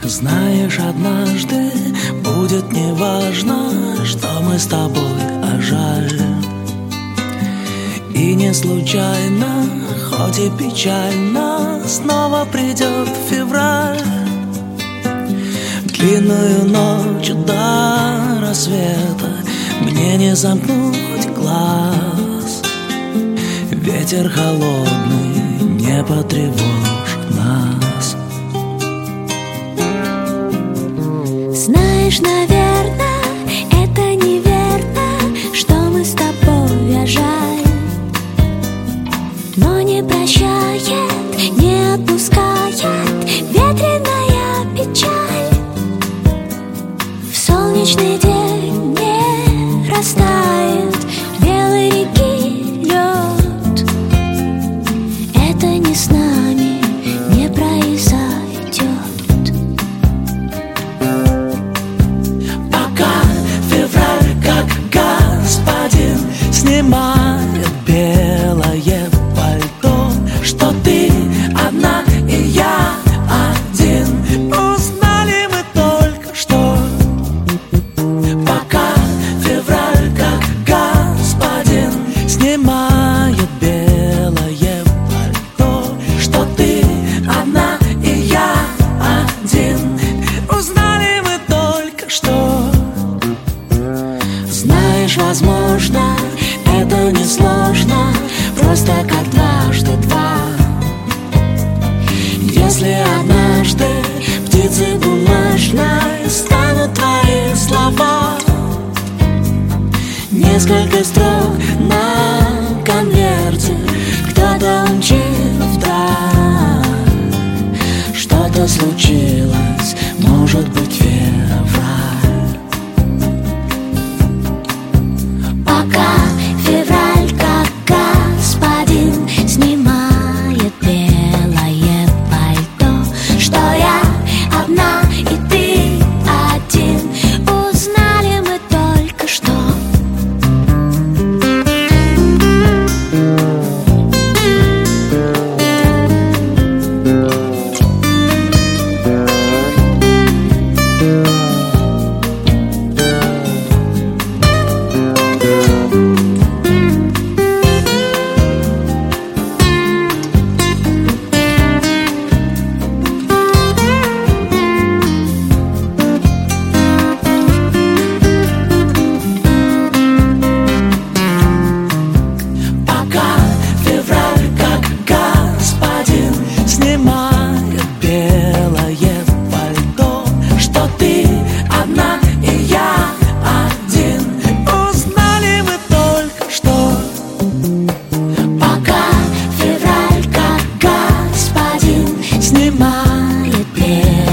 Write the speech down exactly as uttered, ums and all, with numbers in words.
Знаешь, однажды будет неважно, что мы с тобой, а жаль. И не случайно, хоть и печально, снова придет февраль. Длинную ночь до рассвета мне не замкнуть глаз. Ветер холодный не потревожит нас. Знаешь, наверное, это неверно, что мы с тобой, а жаль. Но не прощает, не отпускает ветреная печаль. В солнечный день не растает белой реки лед. Это не с нами не произойдет. Снимает белое пальто, что ты одна и я один. Узнали мы только что, пока февраль как господин снимает белое пальто, что ты одна и я один. Узнали мы только что. Знаешь, возможно, это несложно, просто как дважды два. Если однажды птицей бумажной станут твои слова, несколько строк на конверте кто-то умчит вдаль. Что-то случилось, может быть, февраль. Снимает белое пальто, что я одна и ты один. Узнали мы только что. Снимает белое пальто, что ты одна и я один. Узнали мы только что, Пока февраль как господин снимает белое